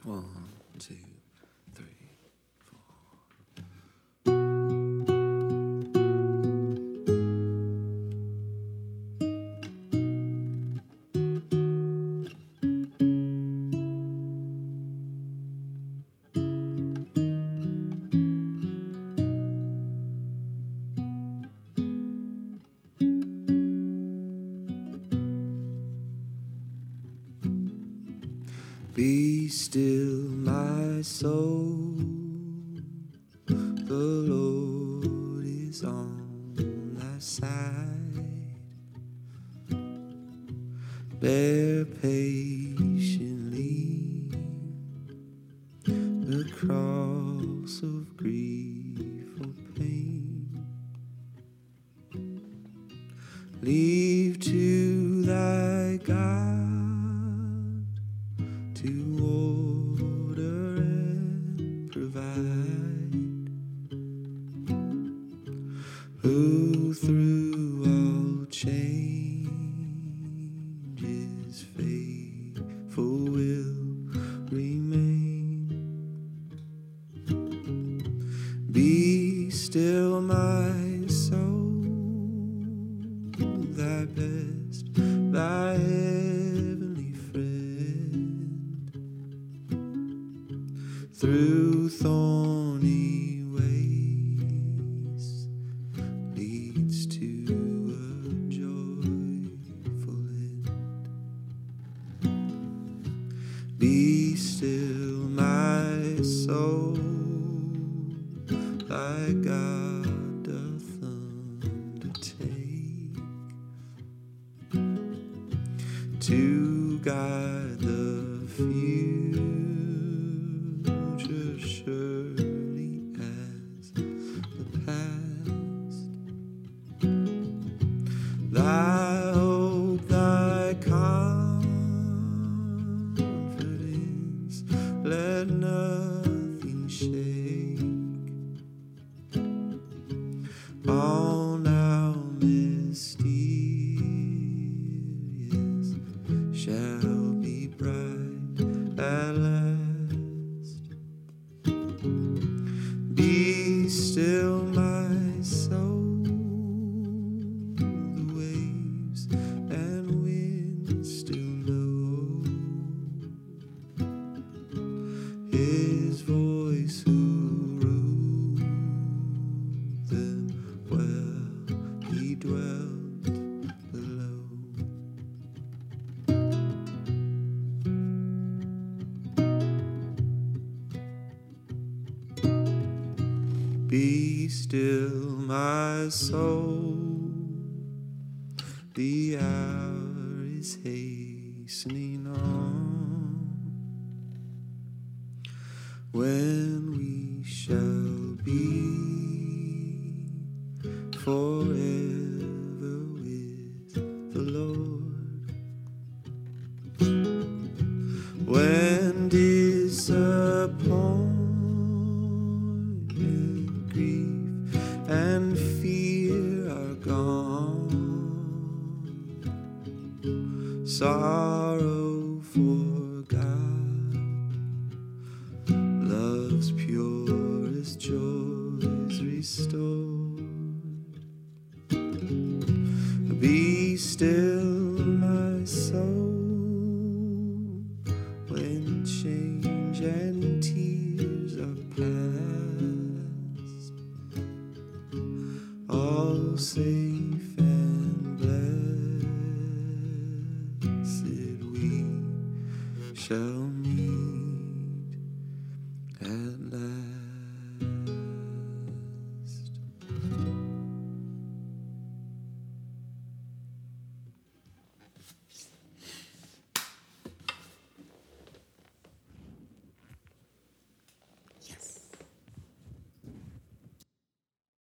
1, 2, 3, 4. Be still, my soul, the Lord is on thy side. Bear patiently the cross of grief or pain. Leave to thy God to order and provide, who through all changes faithful will remain. Be still, my soul, thy best, thy heavenly friend, through thorny ways leads to a joyful end. Be still, my soul, thy God doth undertake to guide the future surely as the past. Thy hope, thy confidence, let nothing shake. All now mysterious shall be bright at last. Be still, my soul, the waves and winds still know his voice who ruled them well, he dwelt below. Be still, my soul, the hour is hastening on, when we shall be forever with the Lord. When disappointment, grief, and fear are gone, sorrow forgot, love's purest joys restored. Be still, my soul, when change and tears are past, all safe and blessed we shall meet at last.